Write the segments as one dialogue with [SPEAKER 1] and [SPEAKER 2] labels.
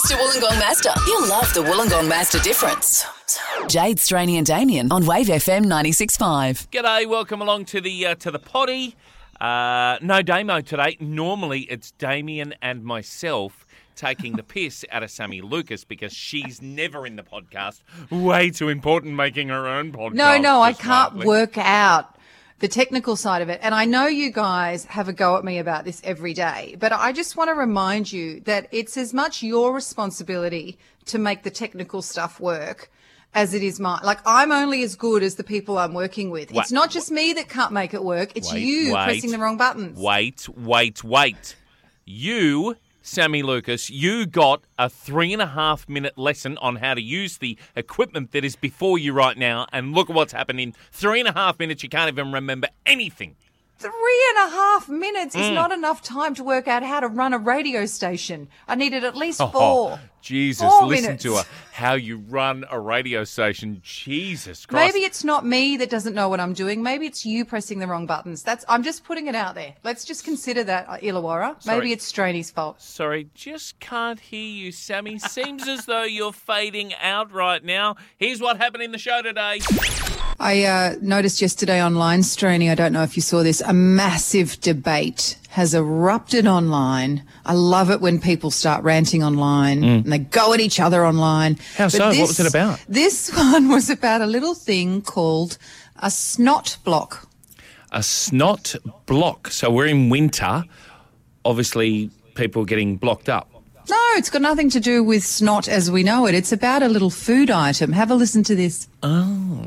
[SPEAKER 1] Master Wollongong Master. You'll love the Wollongong Master difference. Jade, Straney and Damien on Wave FM 96.5.
[SPEAKER 2] G'day, welcome along to the potty. No Damo today. Normally it's Damien and myself taking the piss out of Sammy Lucas because she's never in the podcast. Way too important making her own podcast.
[SPEAKER 3] No, I can't work out the technical side of it. And I know you guys have a go at me about this every day, but I just want to remind you that it's as much your responsibility to make the technical stuff work as it is mine. Like, I'm only as good as the people I'm working with. It's not just me that can't make it work. It's you pressing the wrong buttons.
[SPEAKER 2] Wait. You, Sammy Lucas, you got a 3.5 minute lesson on how to use the equipment that is before you right now, and look at what's happened in 3.5 minutes. You can't even remember anything.
[SPEAKER 3] 3.5 minutes is not enough time to work out how to run a radio station. I needed at least 4.
[SPEAKER 2] Oh, Jesus,
[SPEAKER 3] 4
[SPEAKER 2] listen
[SPEAKER 3] minutes.
[SPEAKER 2] to her. How you run a radio station. Jesus Christ.
[SPEAKER 3] Maybe it's not me that doesn't know what I'm doing. Maybe it's you pressing the wrong buttons. I'm just putting it out there. Let's just consider that, Illawarra.
[SPEAKER 2] Sorry.
[SPEAKER 3] Maybe it's Straney's fault.
[SPEAKER 2] Sorry, just can't hear you, Sammy. Seems as though you're fading out right now. Here's what happened in the show today.
[SPEAKER 3] I noticed yesterday online, Straney, I don't know if you saw this, a massive debate has erupted online. I love it when people start ranting online and they go at each other online.
[SPEAKER 2] How so? What was it about?
[SPEAKER 3] This one was about a little thing called a snot block.
[SPEAKER 2] A snot block. So we're in winter. Obviously, people are getting blocked up.
[SPEAKER 3] No, it's got nothing to do with snot as we know it. It's about a little food item. Have a listen to this.
[SPEAKER 2] Oh.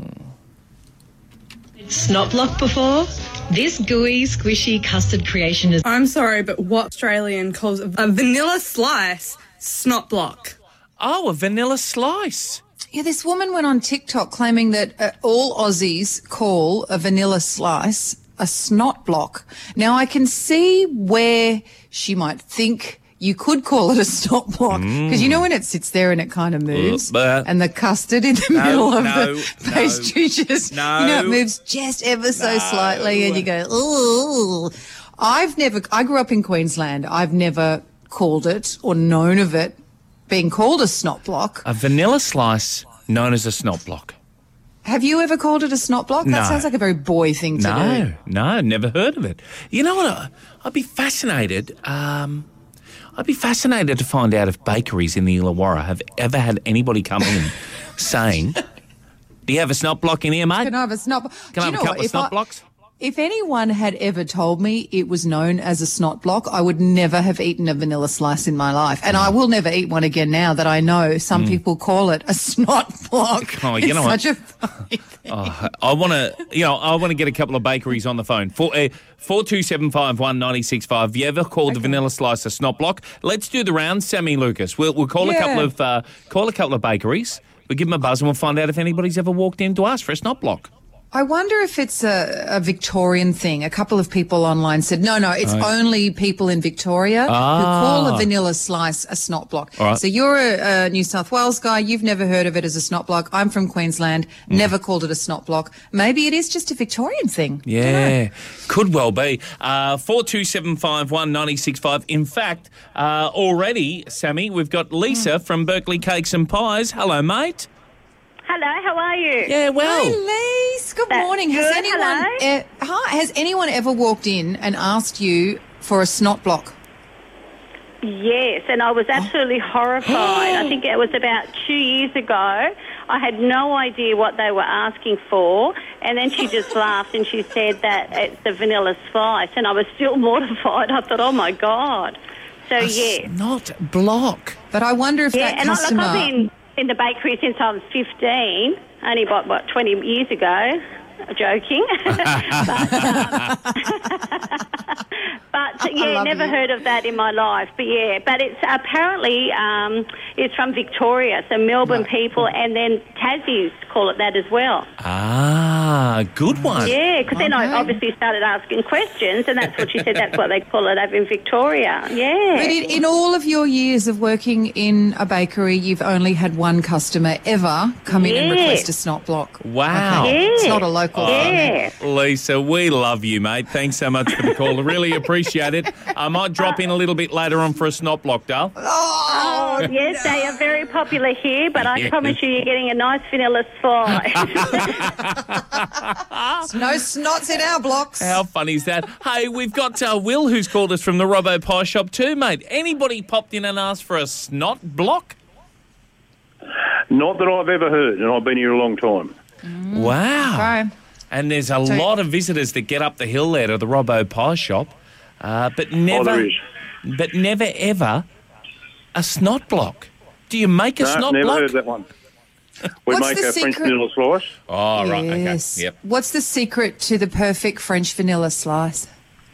[SPEAKER 4] Snot block before? This gooey, squishy custard creation is...
[SPEAKER 5] I'm sorry, but what Australian calls a vanilla slice snot block?
[SPEAKER 2] Oh, a vanilla slice.
[SPEAKER 3] Yeah, this woman went on TikTok claiming that all Aussies call a vanilla slice a snot block. Now, I can see where she might think you could call it a snot block because you know when it sits there and it kind of moves and the custard in the middle of the pastry it moves just ever so slightly and you go, ooh. I grew up in Queensland. I've never called it or known of it being called a snot block.
[SPEAKER 2] A vanilla slice known as a snot block.
[SPEAKER 3] Have you ever called it a snot block? That sounds like a very boy thing to do.
[SPEAKER 2] No, never heard of it. You know what? I'd be fascinated. I'd be fascinated to find out if bakeries in the Illawarra have ever had anybody come in saying, do you have a snot block in here, mate?
[SPEAKER 3] Can I have a snot block?
[SPEAKER 2] Can I have a couple of snot blocks?
[SPEAKER 3] If anyone had ever told me it was known as a snot block, I would never have eaten a vanilla slice in my life. And I will never eat one again now that I know some people call it a snot block.
[SPEAKER 2] Oh, you know
[SPEAKER 3] such
[SPEAKER 2] what?
[SPEAKER 3] a funny thing.
[SPEAKER 2] I want to get a couple of bakeries on the phone. 42751965. Have you ever called the vanilla slice a snot block? Let's do the round, Sammy Lucas. We'll call a couple of bakeries. We'll give them a buzz and we'll find out if anybody's ever walked in to ask for a snot block.
[SPEAKER 3] I wonder if it's a Victorian thing. A couple of people online said, no, it's only people in Victoria who call a vanilla slice a snot block.
[SPEAKER 2] Right.
[SPEAKER 3] So you're a New South Wales guy. You've never heard of it as a snot block. I'm from Queensland. Never called it a snot block. Maybe it is just a Victorian thing.
[SPEAKER 2] Yeah, could well be. 42751965. In fact, already, Sammy, we've got Lisa from Berkeley Cakes and Pies. Hello, mate.
[SPEAKER 6] Hello, how are you?
[SPEAKER 2] Yeah, well.
[SPEAKER 3] Hey, Lise. Good
[SPEAKER 6] That's
[SPEAKER 3] morning.
[SPEAKER 6] good.
[SPEAKER 3] Has anyone ever walked in and asked you for a snot block?
[SPEAKER 6] Yes, and I was absolutely horrified. I think it was about 2 years ago. I had no idea what they were asking for, and then she just laughed and she said that it's a vanilla slice, and I was still mortified. I thought, oh, my God. So, yeah.
[SPEAKER 2] Snot block.
[SPEAKER 3] But I wonder if that
[SPEAKER 6] and
[SPEAKER 3] customer...
[SPEAKER 6] I've been in the bakery since I was 15, only about, 20 years ago. Joking. But never heard of that in my life. But it's apparently it's from Victoria, so Melbourne people, and then Tassies call it that as well.
[SPEAKER 2] Ah, good one.
[SPEAKER 6] Yeah, because then I obviously started asking questions, and that's what she said. That's what they call it over in Victoria. Yeah.
[SPEAKER 3] But in all of your years of working in a bakery, you've only had one customer ever come in and request a snot block.
[SPEAKER 2] Wow.
[SPEAKER 3] Okay. It's not a local thing.
[SPEAKER 6] Yeah.
[SPEAKER 2] Lisa, we love you, mate. Thanks so much for the call. I really appreciate it. I might drop in a little bit later on for a snot block, Dale.
[SPEAKER 6] Oh, yes, they are very popular here, but I promise you're getting a nice vanilla slice.
[SPEAKER 3] No snots in our blocks.
[SPEAKER 2] How funny is that? Hey, we've got Will who's called us from the Robbo Pie Shop too, mate. Anybody popped in and asked for a snot block?
[SPEAKER 7] Not that I've ever heard, and I've been here a long time.
[SPEAKER 2] Wow.
[SPEAKER 3] Okay.
[SPEAKER 2] And there's a lot of visitors that get up the hill there to the Robbo Pie Shop, but never,
[SPEAKER 7] there is.
[SPEAKER 2] Never ever a snot block. Do you make a snot
[SPEAKER 7] never
[SPEAKER 2] block?
[SPEAKER 7] heard that one. We
[SPEAKER 3] What's
[SPEAKER 7] make
[SPEAKER 3] the
[SPEAKER 7] a French
[SPEAKER 3] secret?
[SPEAKER 7] vanilla slice.
[SPEAKER 2] Oh, right,
[SPEAKER 3] Yes.
[SPEAKER 2] okay, yep.
[SPEAKER 3] What's the secret to the perfect French vanilla slice?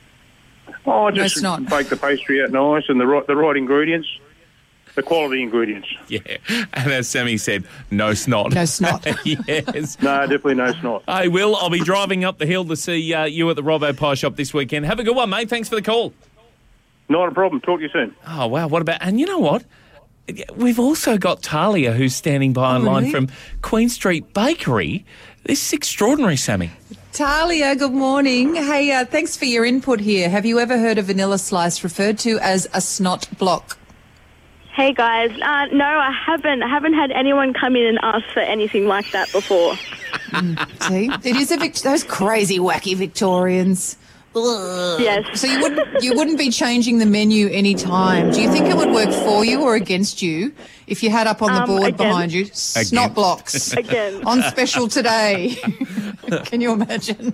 [SPEAKER 7] I just
[SPEAKER 3] it's not.
[SPEAKER 7] bake the pastry out nice and the right ingredients, the quality ingredients.
[SPEAKER 2] Yeah, and as Sammy said, no snot.
[SPEAKER 3] No snot.
[SPEAKER 2] Yes.
[SPEAKER 7] No, definitely no snot.
[SPEAKER 2] Hey, Will, I'll be driving up the hill to see you at the Robbo Pie Shop this weekend. Have a good one, mate. Thanks for the call.
[SPEAKER 7] Not a problem. Talk to you soon.
[SPEAKER 2] Oh, wow. What about... And you know what? We've also got Talia, who's standing by online
[SPEAKER 3] really?
[SPEAKER 2] from Queen Street Bakery. This is extraordinary, Sammy.
[SPEAKER 3] Talia, good morning. Hey, thanks for your input here. Have you ever heard a vanilla slice referred to as a snot block?
[SPEAKER 8] Hey guys, no, I haven't. I haven't had anyone come in and ask for anything like that before.
[SPEAKER 3] See, it is those crazy, wacky Victorians. Ugh.
[SPEAKER 8] Yes.
[SPEAKER 3] So you wouldn't be changing the menu any time. Do you think it would work for you or against you if you had up on the board
[SPEAKER 8] again.
[SPEAKER 3] behind you snot blocks
[SPEAKER 8] Again.
[SPEAKER 3] on special today? Can you imagine?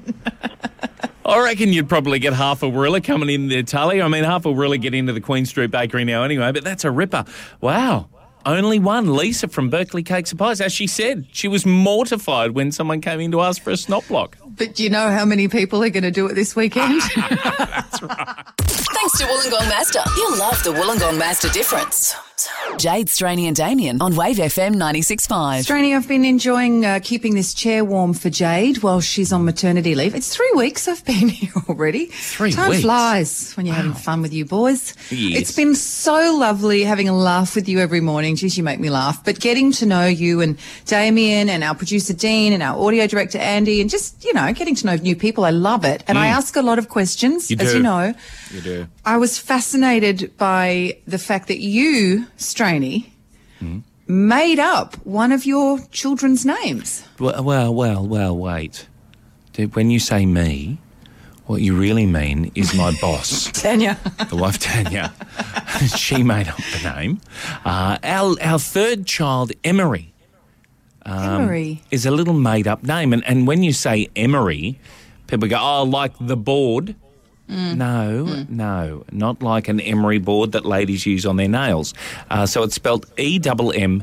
[SPEAKER 2] I reckon you'd probably get half a Warilla coming in there, Talia. I mean, half a Warilla get into the Queen Street Bakery now anyway, but that's a ripper. Wow. Only one, Lisa from Berkeley Cakes and Pies. As she said, she was mortified when someone came in to ask for a snot block.
[SPEAKER 3] But do you know how many people are going to do it this weekend?
[SPEAKER 2] That's right.
[SPEAKER 1] Thanks to Wollongong Master. You'll love the Wollongong Master difference. Jade, Straney and Damien on Wave FM 96.5.
[SPEAKER 3] Straney, I've been enjoying keeping this chair warm for Jade while she's on maternity leave. It's 3 weeks I've been here already.
[SPEAKER 2] 3
[SPEAKER 3] Time
[SPEAKER 2] weeks?
[SPEAKER 3] flies when you're having fun with you boys.
[SPEAKER 2] Yes.
[SPEAKER 3] It's been so lovely having a laugh with you every morning. Geez, you make me laugh. But getting to know you and Damien and our producer Dean and our audio director Andy and just, getting to know new people, I love it. And I ask a lot of questions,
[SPEAKER 2] You
[SPEAKER 3] as
[SPEAKER 2] do.
[SPEAKER 3] you know.
[SPEAKER 2] You do.
[SPEAKER 3] I was fascinated by the fact that you, Straney, made up one of your children's names.
[SPEAKER 2] Well, wait. When you say me, what you really mean is my boss.
[SPEAKER 3] Tanya.
[SPEAKER 2] The wife, Tanya. She made up the name. Our third child, Emery,
[SPEAKER 3] Emery.
[SPEAKER 2] is a little made-up name. And when you say Emery, people go, oh, like the board. No, not like an emery board that ladies use on their nails. So it's spelled E-M-M-E-R-I-E.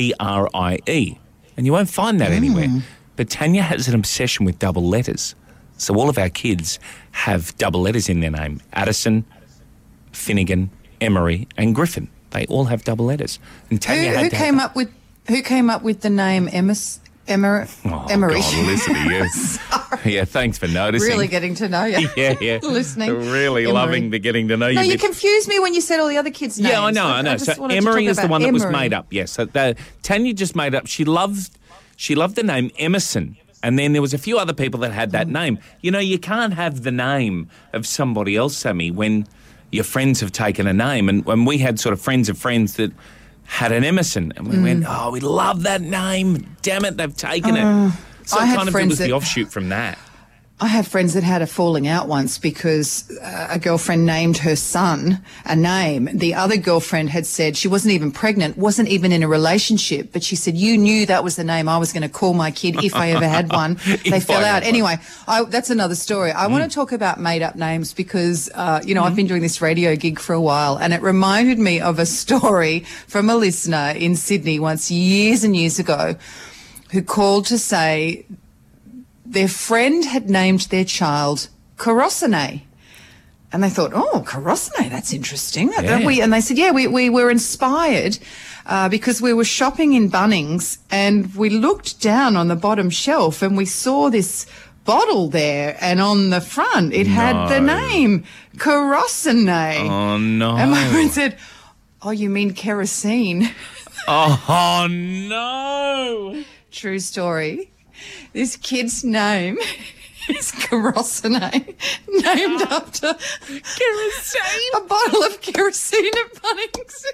[SPEAKER 2] And you won't find that anywhere. But Tanya has an obsession with double letters. So all of our kids have double letters in their name. Addison, Finnegan, Emery and Griffin. They all have double letters. And Tanya
[SPEAKER 3] Who
[SPEAKER 2] had to
[SPEAKER 3] came
[SPEAKER 2] have
[SPEAKER 3] up with the name Emery?
[SPEAKER 2] Oh,
[SPEAKER 3] Emery.
[SPEAKER 2] God, listen to you. Yeah, thanks for noticing.
[SPEAKER 3] Really getting to know you.
[SPEAKER 2] Yeah.
[SPEAKER 3] Listening.
[SPEAKER 2] Really
[SPEAKER 3] Emery.
[SPEAKER 2] loving the getting to know you
[SPEAKER 3] No, you
[SPEAKER 2] bit.
[SPEAKER 3] confused me when you said all the other kids' names.
[SPEAKER 2] Yeah, I know.
[SPEAKER 3] just
[SPEAKER 2] So
[SPEAKER 3] wanted to
[SPEAKER 2] Emery
[SPEAKER 3] talk
[SPEAKER 2] is the
[SPEAKER 3] about
[SPEAKER 2] one that was
[SPEAKER 3] Emery.
[SPEAKER 2] made up, yes. So Tanya just made up. She loved the name Emerson. And then there was a few other people that had that name. You can't have the name of somebody else, Sammy, when your friends have taken a name. And when we had sort of friends of friends that had an Emerson, and we went, oh, we love that name. Damn it, they've taken it. So
[SPEAKER 3] I
[SPEAKER 2] it
[SPEAKER 3] had
[SPEAKER 2] kind of it
[SPEAKER 3] friends
[SPEAKER 2] was the
[SPEAKER 3] that-
[SPEAKER 2] offshoot from that.
[SPEAKER 3] I had friends that had a falling out once because a girlfriend named her son a name. The other girlfriend had said she wasn't even pregnant, wasn't even in a relationship, but she said, you knew that was the name I was going to call my kid if I ever had one. They
[SPEAKER 2] If
[SPEAKER 3] fell
[SPEAKER 2] I
[SPEAKER 3] out.
[SPEAKER 2] had one.
[SPEAKER 3] Anyway, that's another story. I want to talk about made-up names because, I've been doing this radio gig for a while, and it reminded me of a story from a listener in Sydney once years and years ago who called to say their friend had named their child Karosane. And they thought, oh, Karosane, that's interesting.
[SPEAKER 2] Yeah.
[SPEAKER 3] And they said, yeah, we were inspired because we were shopping in Bunnings and we looked down on the bottom shelf and we saw this bottle there, and on the front it had the name Karosane.
[SPEAKER 2] Oh, no.
[SPEAKER 3] And my friend said, oh, you mean kerosene?
[SPEAKER 2] Oh, no.
[SPEAKER 3] True story. This kid's name is kerosene, named after
[SPEAKER 2] Kerosene.
[SPEAKER 3] a bottle of kerosene at Bunnings.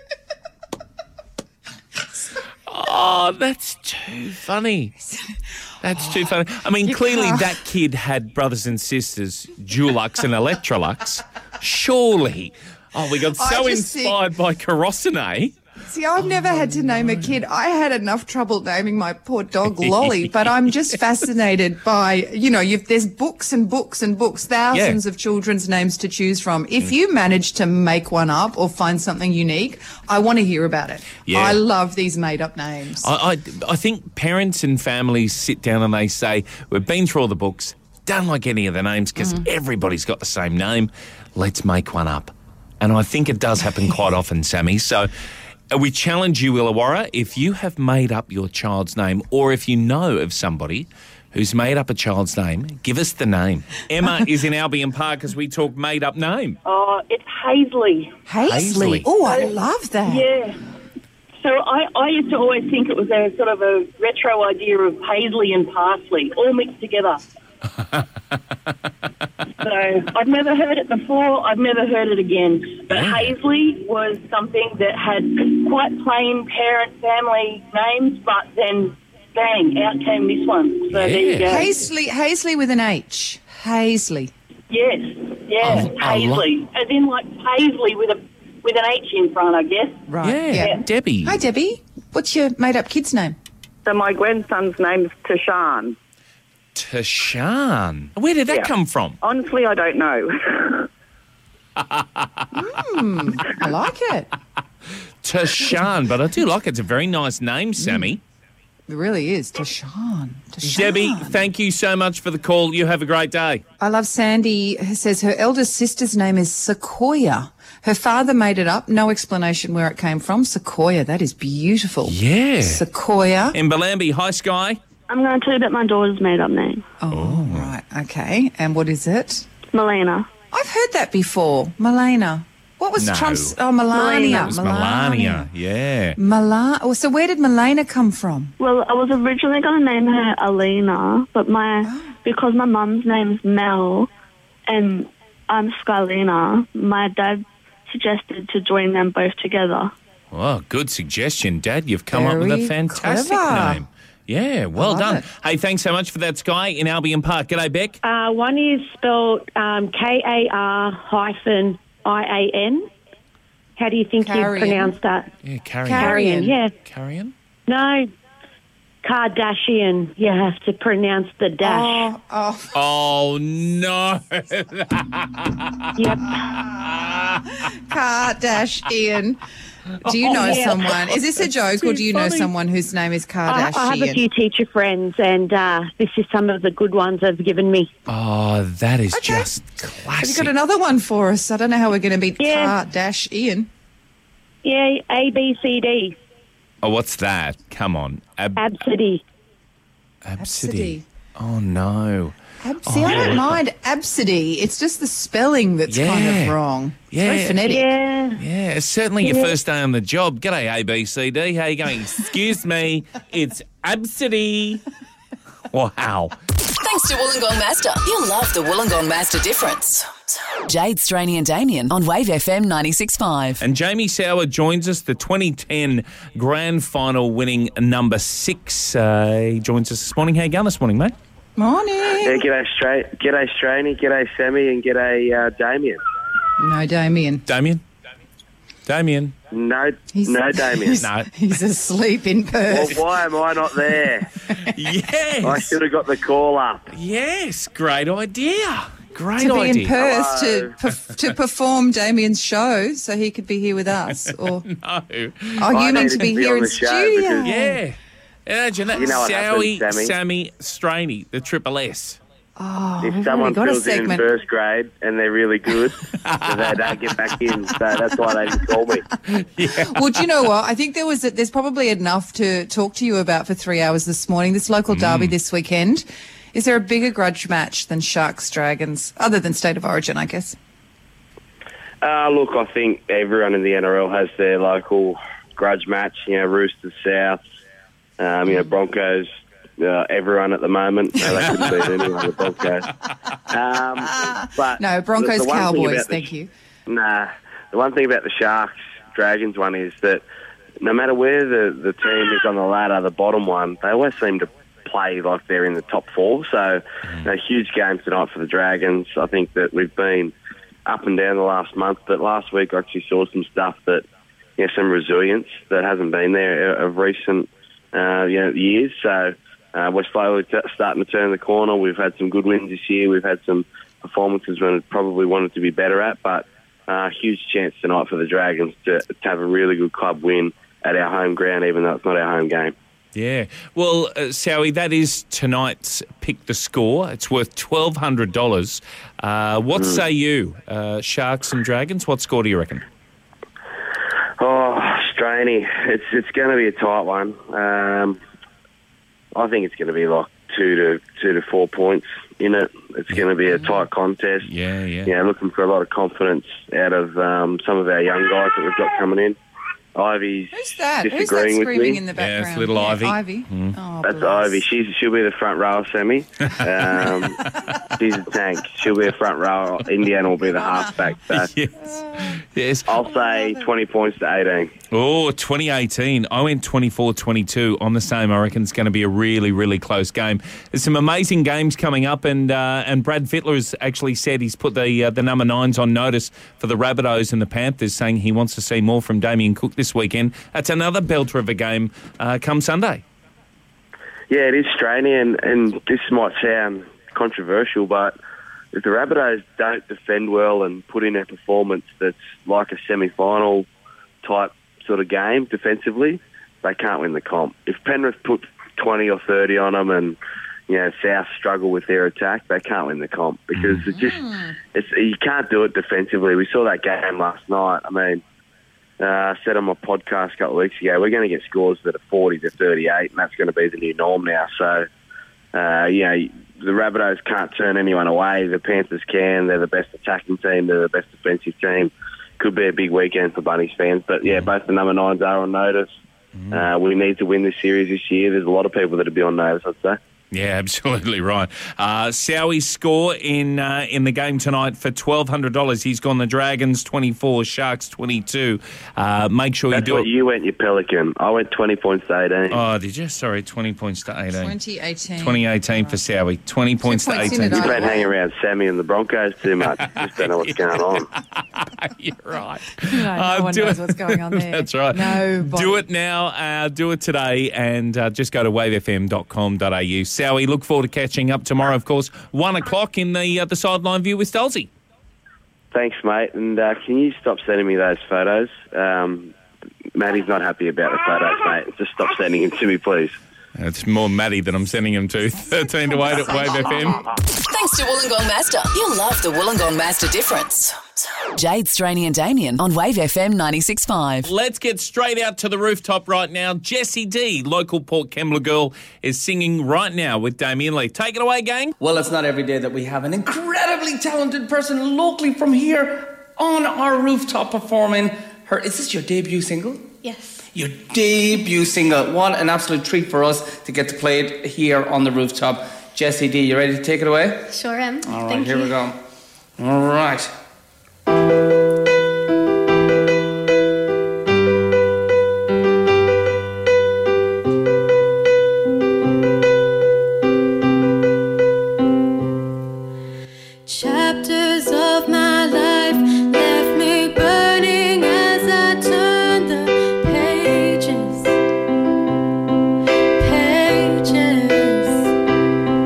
[SPEAKER 2] Oh, that's too funny. That's too funny. I mean, clearly
[SPEAKER 3] can't.
[SPEAKER 2] that kid had brothers and sisters, Dulux and Electrolux. Surely. Oh, we got so
[SPEAKER 3] just think-
[SPEAKER 2] inspired by kerosene.
[SPEAKER 3] See, I've never had to name a kid. I had enough trouble naming my poor dog Lolly, but I'm just fascinated by, there's books and books and books, thousands of children's names to choose from. If you manage to make one up or find something unique, I want to hear about it.
[SPEAKER 2] Yeah.
[SPEAKER 3] I love these made-up names.
[SPEAKER 2] I think parents and families sit down and they say, we've been through all the books, don't like any of the names because everybody's got the same name. Let's make one up. And I think it does happen quite often, Sammy. So we challenge you, Illawarra, if you have made up your child's name or if you know of somebody who's made up a child's name, give us the name. Emma is in Albion Park as we talk made-up name.
[SPEAKER 9] Oh, it's Hazley.
[SPEAKER 3] Hazley. Oh, I love that.
[SPEAKER 9] Yeah. So I used to always think it was a sort of a retro idea of paisley and parsley all mixed together. So I've never heard it before. I've never heard it again. But Hazley was something that had quite plain parent family names, but then bang, out came this one. So there you go.
[SPEAKER 3] Hazley with an H. Hazley.
[SPEAKER 9] Yes, Hazley. As in like Paisley with an H in front, I guess.
[SPEAKER 3] Right.
[SPEAKER 2] Yeah, Debbie.
[SPEAKER 3] Hi, Debbie. What's your made-up kid's name?
[SPEAKER 10] So my grandson's name's Tashan.
[SPEAKER 2] Tashan. Where did that come from?
[SPEAKER 10] Honestly, I don't know.
[SPEAKER 3] I like it.
[SPEAKER 2] Tashan, but I do like it. It's a very nice name, Sammy.
[SPEAKER 3] It really is. Tashan.
[SPEAKER 2] Debbie, thank you so much for the call. You have a great day.
[SPEAKER 3] I love Sandy, who says her eldest sister's name is Sequoia. Her father made it up. No explanation where it came from. Sequoia. That is beautiful.
[SPEAKER 2] Yeah.
[SPEAKER 3] Sequoia.
[SPEAKER 2] In Bellambi. Hi, Sky.
[SPEAKER 8] I'm going to tell you about my daughter's made-up name.
[SPEAKER 3] Oh, right. Okay. And what is it?
[SPEAKER 8] Melena.
[SPEAKER 3] I've heard that before. Melena. What was
[SPEAKER 2] No.
[SPEAKER 3] Trump's... Oh, Melania.
[SPEAKER 2] It was Melania. Yeah.
[SPEAKER 3] So where did Melena come from?
[SPEAKER 8] Well, I was originally going to name her Alina, but because my mum's name's Mel and I'm Skylina, my dad suggested to join them both together.
[SPEAKER 2] Oh, good suggestion, Dad. You've come up with a
[SPEAKER 3] Very
[SPEAKER 2] fantastic
[SPEAKER 3] clever.
[SPEAKER 2] name. Yeah, well
[SPEAKER 3] love
[SPEAKER 2] done.
[SPEAKER 3] it.
[SPEAKER 2] Hey, thanks so much for that, Sky, in Albion Park. G'day, Beck.
[SPEAKER 11] One is spelled Kar-hyphen IAN. How do you think
[SPEAKER 3] Carrion.
[SPEAKER 11] you pronounce that?
[SPEAKER 2] Yeah, Carrion.
[SPEAKER 11] Carrion, yeah.
[SPEAKER 2] Carrion?
[SPEAKER 11] No, Kardashian. You have to pronounce the dash.
[SPEAKER 2] Oh, no.
[SPEAKER 11] Yep.
[SPEAKER 3] Kardashian. Do you know
[SPEAKER 11] Yeah.
[SPEAKER 3] someone? Is this a joke or do you know
[SPEAKER 11] funny.
[SPEAKER 3] someone whose name is
[SPEAKER 11] I
[SPEAKER 3] Kardashian?
[SPEAKER 11] have a few teacher friends, and this is some of the good ones they've given me.
[SPEAKER 2] Oh, that is
[SPEAKER 3] Okay.
[SPEAKER 2] just
[SPEAKER 3] Have you
[SPEAKER 2] classic.
[SPEAKER 3] got another one for us? I don't know how we're going to beat
[SPEAKER 11] Yeah.
[SPEAKER 3] Kardashian.
[SPEAKER 11] Yeah, ABCD.
[SPEAKER 2] Oh, what's that? Come on.
[SPEAKER 11] Absidy.
[SPEAKER 2] Absidy. Oh, no.
[SPEAKER 3] See, I don't mind absidy. It's just the spelling that's kind
[SPEAKER 2] Yeah.
[SPEAKER 3] of wrong. It's
[SPEAKER 2] Yeah.
[SPEAKER 3] very phonetic.
[SPEAKER 11] Yeah.
[SPEAKER 2] Yeah, it's certainly your first day on the job. G'day, ABCD. How you going? Excuse me, it's Absidy. Wow.
[SPEAKER 1] Thanks to Wollongong Master. You'll love the Wollongong Master difference. Jade, Straney and Damien on Wave FM 96.5.
[SPEAKER 2] And Jamie Sauer joins us, the 2010 Grand Final winning number 6. He joins us this morning. How you going this morning, mate?
[SPEAKER 3] Morning.
[SPEAKER 12] Yeah, g'day Straney, g'day Sammy, and g'day Damien.
[SPEAKER 3] No, Damien.
[SPEAKER 2] Damien?
[SPEAKER 12] No, Damien.
[SPEAKER 2] No.
[SPEAKER 3] He's asleep in Perth.
[SPEAKER 12] Well, why am I not there?
[SPEAKER 2] Yes.
[SPEAKER 12] I should have got the call up.
[SPEAKER 2] Yes, great idea. Great
[SPEAKER 3] to be
[SPEAKER 2] idea.
[SPEAKER 3] in Perth to perform Damien's show so he could be here with us. Or
[SPEAKER 2] No.
[SPEAKER 3] oh, you
[SPEAKER 12] I
[SPEAKER 3] mean
[SPEAKER 12] needed
[SPEAKER 3] to be
[SPEAKER 12] to be
[SPEAKER 3] here
[SPEAKER 12] on
[SPEAKER 3] in
[SPEAKER 12] the show
[SPEAKER 3] studio?
[SPEAKER 12] because-
[SPEAKER 2] Yeah. Imagine that.
[SPEAKER 12] You know what
[SPEAKER 2] Sowie,
[SPEAKER 12] happens,
[SPEAKER 2] Sammy, Straney, the Triple S.
[SPEAKER 3] Oh,
[SPEAKER 12] If
[SPEAKER 3] we've
[SPEAKER 12] someone
[SPEAKER 3] already got a
[SPEAKER 12] fills in
[SPEAKER 3] segment.
[SPEAKER 12] first grade and they're really good, so they don't get back in. So that's why they didn't call me.
[SPEAKER 3] Well, do you know what? I think there's probably enough to talk to you about for 3 hours this morning. This local derby this weekend. Is there a bigger grudge match than Sharks Dragons, other than State of Origin, I guess?
[SPEAKER 12] Look, I think everyone in the NRL has their local grudge match. You know, Roosters South, Broncos, everyone at the moment. No, they couldn't beat anyone on the Broncos. But
[SPEAKER 3] No, Broncos,
[SPEAKER 12] the one thing
[SPEAKER 3] Cowboys,
[SPEAKER 12] about
[SPEAKER 3] thank you.
[SPEAKER 12] Nah, the one thing about the Sharks-Dragons one is that no matter where the team is on the ladder, the bottom one, they always seem to play like they're in the top four. So a huge game tonight for the Dragons. I think that we've been up and down the last month, but last week I actually saw some stuff that, some resilience that hasn't been there of recent years. So we're slowly starting to turn the corner. We've had some good wins this year. We've had some performances when it probably wanted to be better at, but huge chance tonight for the Dragons to have a really good club win at our home ground, even though it's not our home game.
[SPEAKER 2] Yeah. Well, Sowie, that is tonight's Pick the Score. It's worth $1,200. What say you? Sharks and Dragons, what score do you reckon?
[SPEAKER 12] Oh, Straney. It's going to be a tight one. I think it's going to be like 2 to 4 points in it. It's going to be a tight contest.
[SPEAKER 2] Yeah.
[SPEAKER 12] Looking for a lot of confidence out of some of our young guys that we've got coming in. Ivy's
[SPEAKER 3] Who's that?
[SPEAKER 12] disagreeing
[SPEAKER 3] Who's that
[SPEAKER 12] with
[SPEAKER 3] screaming
[SPEAKER 12] me.
[SPEAKER 3] in the background?
[SPEAKER 2] Yeah, it's little Ivy.
[SPEAKER 3] Ivy.
[SPEAKER 2] Mm.
[SPEAKER 12] That's Ivy. She'll be the front row, Sammy. She's a tank. She'll be a front row. Indiana will be the halfback. So
[SPEAKER 2] Yes.
[SPEAKER 12] I'll say 20 points to 18.
[SPEAKER 2] Oh, 2018. I went 24-22 on the same. I reckon it's going to be a really, really close game. There's some amazing games coming up, and Brad Fittler has actually said he's put the number 9s on notice for the Rabbitohs and the Panthers, saying he wants to see more from Damien Cook this weekend. That's another belter of a game come Sunday.
[SPEAKER 12] Yeah, it is straining, and this might sound controversial, but if the Rabbitohs don't defend well and put in a performance that's like a semi-final type sort of game defensively, they can't win the comp. If Penrith put 20 or 30 on them and South struggle with their attack, they can't win the comp because you can't do it defensively. We saw that game last night. I mean, I said on my podcast a couple of weeks ago, we're going to get scores that are 40 to 38, and that's going to be the new norm now. So, the Rabbitohs can't turn anyone away. The Panthers can. They're the best attacking team. They're the best defensive team. Could be a big weekend for Bunnies fans. But, both the number 9s are on notice. We need to win this series this year. There's a lot of people that will be on notice, I'd say.
[SPEAKER 2] Yeah, absolutely right. Sowie's score in the game tonight for $1,200. He's gone the Dragons 24, Sharks 22. Make sure
[SPEAKER 12] That's
[SPEAKER 2] you do
[SPEAKER 12] what
[SPEAKER 2] it.
[SPEAKER 12] you went, you Pelican. I went 20 points to 18.
[SPEAKER 2] Oh, did you? Sorry, 20 points to 18.
[SPEAKER 3] 2018
[SPEAKER 2] for Sowie. 20 points to 18.
[SPEAKER 12] You've been hanging around Sammy and the Broncos too much. You just don't know what's going on.
[SPEAKER 2] You're right.
[SPEAKER 3] No one knows what's going on there.
[SPEAKER 2] That's right.
[SPEAKER 3] Nobody.
[SPEAKER 2] Do it now. Do it today, and just go to wavefm.com.au. Sowie, look forward to catching up tomorrow, of course, 1 o'clock in the sideline view with Stolzy.
[SPEAKER 12] Thanks, mate. And can you stop sending me those photos? Maddie's not happy about the photos, mate. Just stop sending them to me, please.
[SPEAKER 2] It's more Maddie than I'm sending him to. 13 to 8 at Wave FM.
[SPEAKER 1] Thanks to Wollongong Mazda. You'll love the Wollongong Mazda difference. Jade, Straney and Damien on Wave FM 96.5.
[SPEAKER 2] Let's get straight out to the rooftop right now. Jessie D, local Port Kembla girl, is singing right now with Damien Lee. Take it away, gang.
[SPEAKER 13] Well, it's not every day that we have an incredibly talented person locally from here on our rooftop performing her... Is this your debut single?
[SPEAKER 5] Yes.
[SPEAKER 13] Your debut single. What an absolute treat for us to get to play it here on the rooftop. Jessie D, you ready to take it away?
[SPEAKER 5] Sure am.
[SPEAKER 13] All right,
[SPEAKER 5] Thank
[SPEAKER 13] here
[SPEAKER 5] you.
[SPEAKER 13] we go. All right.
[SPEAKER 14] Chapters of my life left me burning as I turned the pages.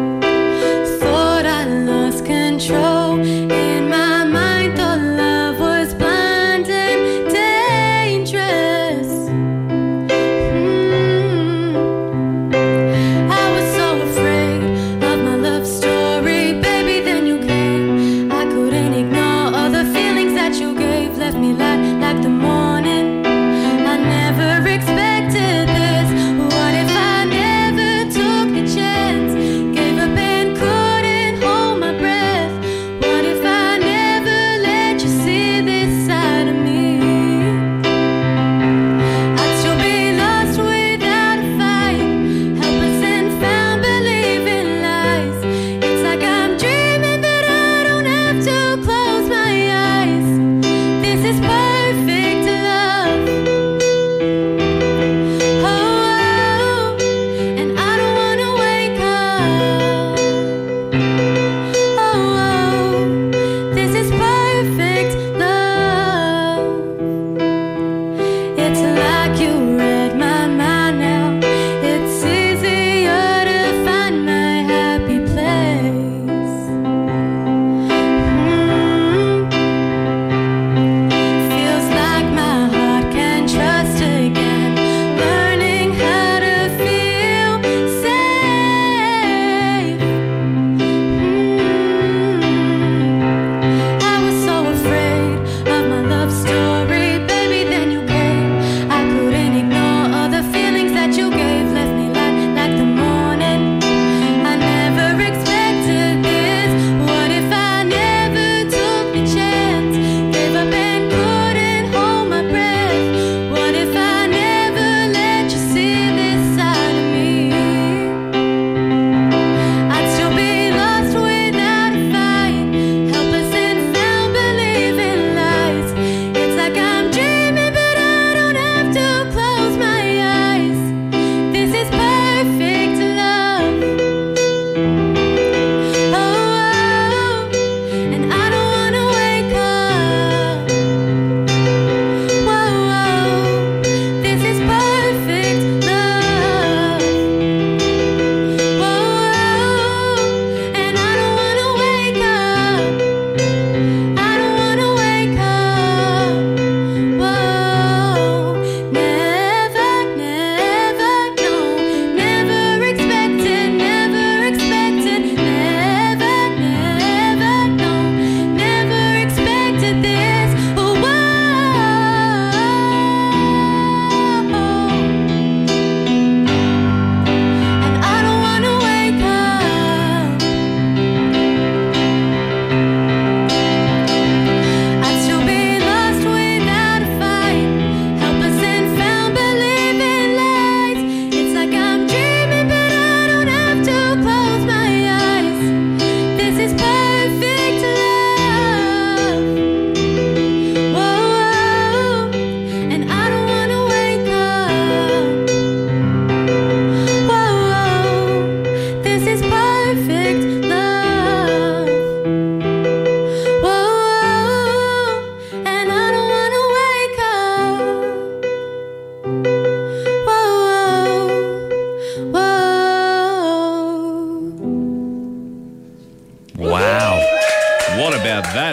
[SPEAKER 14] Thought I lost control. In my mind, the love was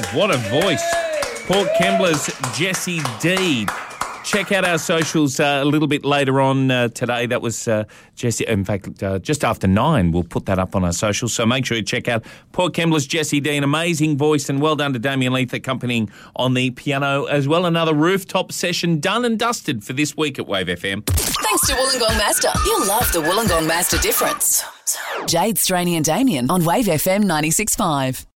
[SPEAKER 2] what a voice. Port Kembla's Jessie D. Check out our socials a little bit later on today. That was Jessie. In fact, just after 9, we'll put that up on our socials. So make sure you check out Port Kembla's Jessie D. An amazing voice, and well done to Damien Leith accompanying on the piano as well. Another rooftop session done and dusted for this week at Wave FM.
[SPEAKER 1] Thanks to Wollongong Master. You'll love the Wollongong Master difference. Jade, Straney and Damien on Wave FM 96.5.